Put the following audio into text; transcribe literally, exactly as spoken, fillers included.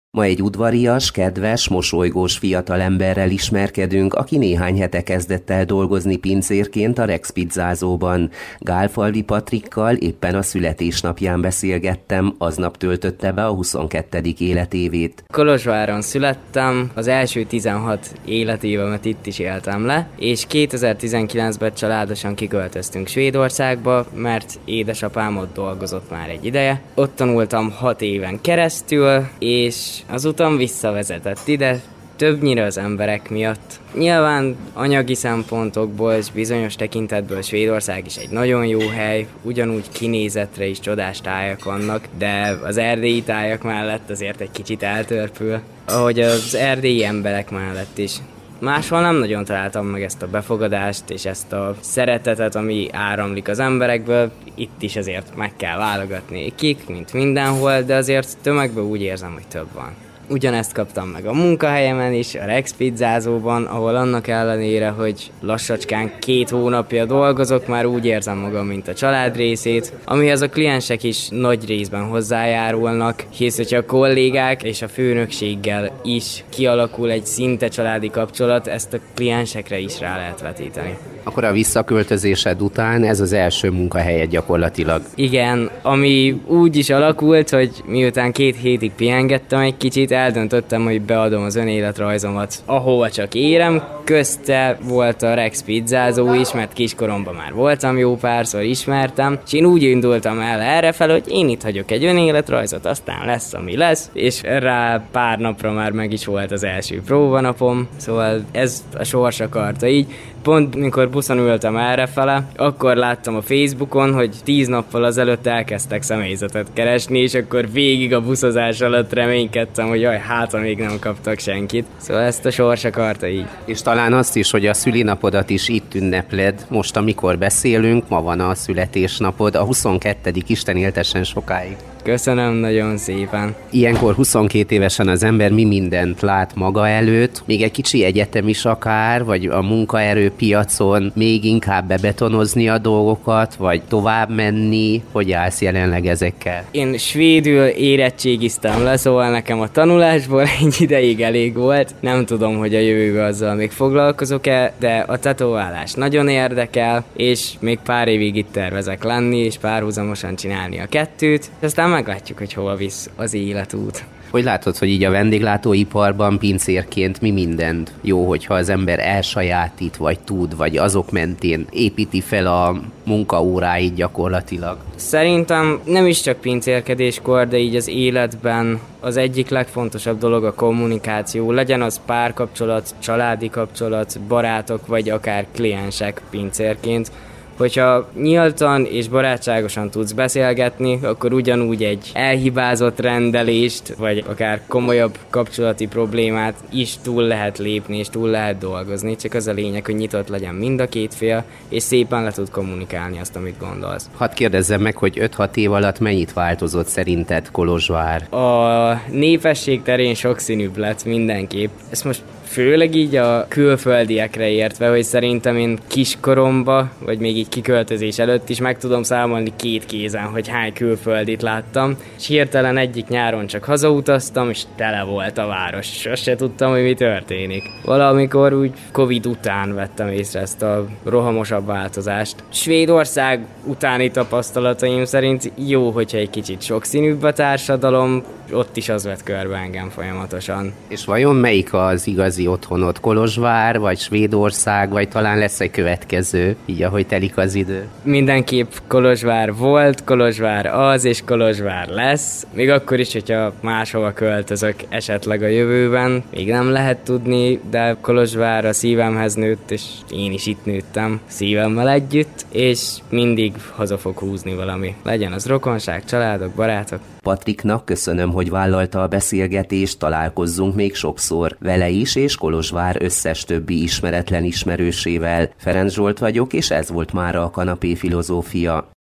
Ma egy udvarias, kedves, mosolygós fiatalemberrel ismerkedünk, aki néhány hete kezdett el dolgozni pincérként a Rex pizzázóban. Gálfalvi Patrikkal éppen a születésnapján beszélgettem, aznap töltötte be a huszonkettedik életévét. Kolozsváron születtem, az első tizenhat életévemet itt is éltem le, és kétezer-tizenkilencben családosan kiköltöztünk Svédországba, mert édesapám ott dolgozott már egy ideje. Ott tanultam hat éven keresztül, és az utam visszavezetett ide, többnyire az emberek miatt. Nyilván anyagi szempontokból és bizonyos tekintetből Svédország is egy nagyon jó hely, ugyanúgy kinézetre is csodás tájak vannak, de az erdélyi tájak mellett azért egy kicsit eltörpül, ahogy az erdélyi emberek mellett is. Máshol nem nagyon találtam meg ezt a befogadást és ezt a szeretetet, ami áramlik az emberekből. Itt is azért meg kell válogatni kik, mint mindenhol, de azért tömegben úgy érzem, hogy több van. Ugyanezt kaptam meg a munkahelyemen is, a Rex pizzázóban, ahol annak ellenére, hogy lassacskán két hónapja dolgozok, már úgy érzem magam, mint a család részét, amihez a kliensek is nagy részben hozzájárulnak, hisz hogyha a kollégák és a főnökséggel is kialakul egy szinte családi kapcsolat, ezt a kliensekre is rá lehet vetíteni. Akkor a visszaköltözésed után ez az első munkahelyed gyakorlatilag. Igen, ami úgy is alakult, hogy miután két hétig pihengettem egy kicsit, eldöntöttem, hogy beadom az önéletrajzomat, ahova csak érem. Közte volt a Rex pizzázó is, mert kiskoromban már voltam jó párszor, ismertem, és én úgy indultam el errefel, hogy én itt hagyok egy önéletrajzot, aztán lesz, ami lesz, és rá pár napra már meg is volt az első próbanapom, szóval ez a sors akarta így. Pont mikor buszon ültem errefele, akkor láttam a Facebookon, hogy tíz nappal azelőtt elkezdtek személyzetet keresni, és akkor végig a buszozás alatt reménykedtem, hogy jaj, hát még nem kaptak senkit. Szóval ezt a sors akarta így. És talán azt is, hogy a szülinapodat is itt ünnepled. Most, amikor beszélünk, ma van a születésnapod, a huszonkettedik Isten éltessen sokáig. Köszönöm nagyon szépen. Ilyenkor huszonkét évesen az ember mi mindent lát maga előtt, még egy kicsi egyetem is akár, vagy a munkaerőpiacon még inkább bebetonozni a dolgokat, vagy tovább menni, hogy állsz jelenleg ezekkel? Én svédül érettségiztem le, szóval nekem a tanulásból egy ideig elég volt. Nem tudom, hogy a jövőben azzal még foglalkozok-e, de a tetoválás nagyon érdekel, és még pár évig itt tervezek lenni, és párhuzamosan csinálni a kettőt. Aztán meglátjuk, hogy hova visz az életút. Hogy látod, hogy így a vendéglátóiparban pincérként mi mindent jó, hogyha az ember elsajátít, vagy tud, vagy azok mentén építi fel a munkaóráit gyakorlatilag? Szerintem nem is csak pincérkedéskor, de így az életben az egyik legfontosabb dolog a kommunikáció. Legyen az párkapcsolat, családi kapcsolat, barátok, vagy akár kliensek pincérként. Hogyha nyíltan és barátságosan tudsz beszélgetni, akkor ugyanúgy egy elhibázott rendelést, vagy akár komolyabb kapcsolati problémát is túl lehet lépni, és túl lehet dolgozni. Csak az a lényeg, hogy nyitott legyen mind a két fél, és szépen le tud kommunikálni azt, amit gondolsz. Hadd kérdezzem meg, hogy öt-hat év alatt mennyit változott szerinted Kolozsvár? A népesség terén sokszínűbb lett mindenképp. Ezt most főleg így a külföldiekre értve, hogy szerintem én kiskoromba, vagy még így kiköltözés előtt is meg tudom számolni két kézen, hogy hány külföldit láttam, és hirtelen egyik nyáron csak hazautaztam, és tele volt a város, és azt se tudtam, hogy mi történik. Valamikor úgy Covid után vettem észre ezt a rohamosabb változást. Svédország utáni tapasztalataim szerint jó, hogyha egy kicsit sokszínűbb a társadalom, ott is az vett körbe engem folyamatosan. És vajon melyik az igazi otthonod? Kolozsvár, vagy Svédország, vagy talán lesz egy következő, így ahogy telik az idő? Mindenképp Kolozsvár volt, Kolozsvár az, és Kolozsvár lesz. Még akkor is, hogyha máshova költözök esetleg a jövőben, még nem lehet tudni, de Kolozsvár a szívemhez nőtt, és én is itt nőttem szívemmel együtt, és mindig haza fog húzni valami. Legyen az rokonság, családok, barátok. Patriknak köszönöm, hogy vállalta a beszélgetést, találkozzunk még sokszor vele is, és Kolozsvár összes többi ismeretlen ismerősével. Ferenc Zsolt vagyok, és ez volt mára a Kanapé Filozófia.